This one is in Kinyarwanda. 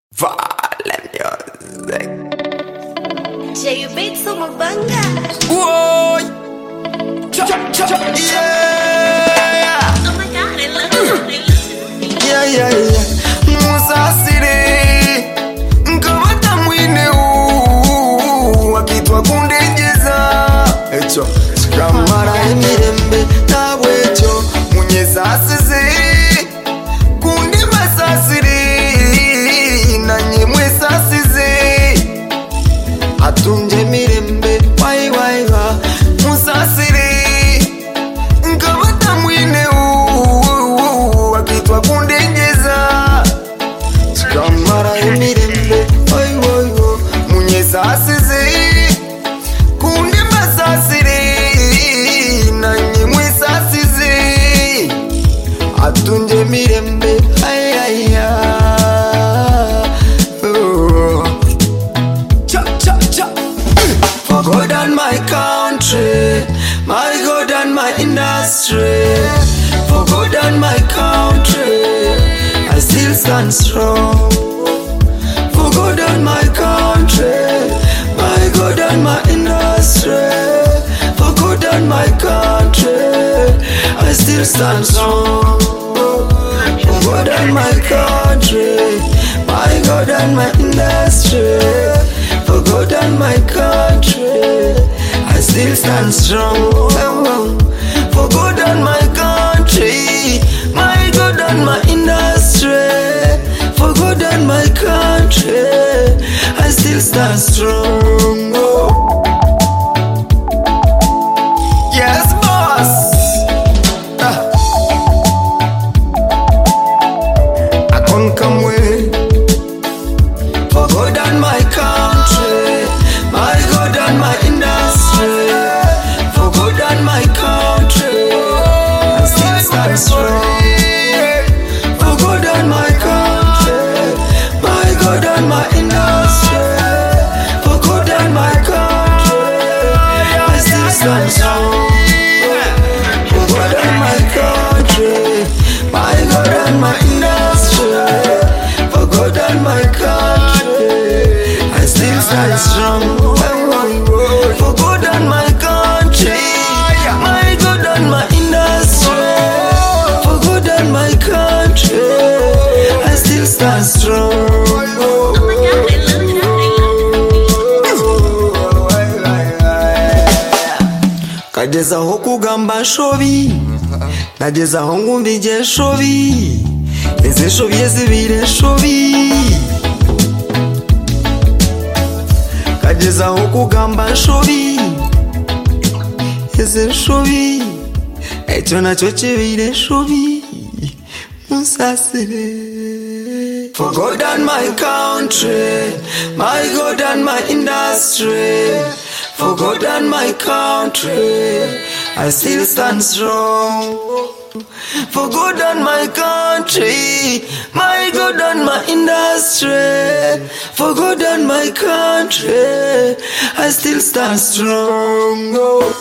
Vale music. J Beats umubanga. Boy. Yeah. Oh my god, I love it. Yeah. Musasire nkabata mwine wakitwa kundengeza echo kamara emirembe nabwecho munyesasize kundi masasire nanye mwesasize atunje mirembe wai musasire nkabata mwine wakitwa kundengeza kamara emirembe wai munyesasize kundi masasire nanye mwesasize atunje mirembe For God and my country, my God and my industry. For God and my country, I still stand strong. For God and my country, my God and my industry. For God and my country, I still stand strong. For God and my country, my God and my industry. For God and my country, I still stand strong. For God and my country, my God and my industry. For God and my country, I still stand strong. Yes, boss. I can't come away. For God and my country, my God and my industry. For God and my country, I still stand strong. For God and my country, my God and my industry. For God and my country, I still stand strong. For God and my country, my God and my industry. For God and my country, I still stand strong. For God and my country, my God and my industry. For God and my country, I still stand strong. Oh my god, I love it. Kagezaho kugamba nshobi nagezaho ngumbije nshobi eze nshobi ezibire nshobi kagezaho kugamba nshobi eze nshobi ecyo nacyo kibire nshobi musasire. For God and my country, my God and my industry. For God and my country, I still stand strong. For God and my country, my God and my industry. For God and my country, I still stand strong.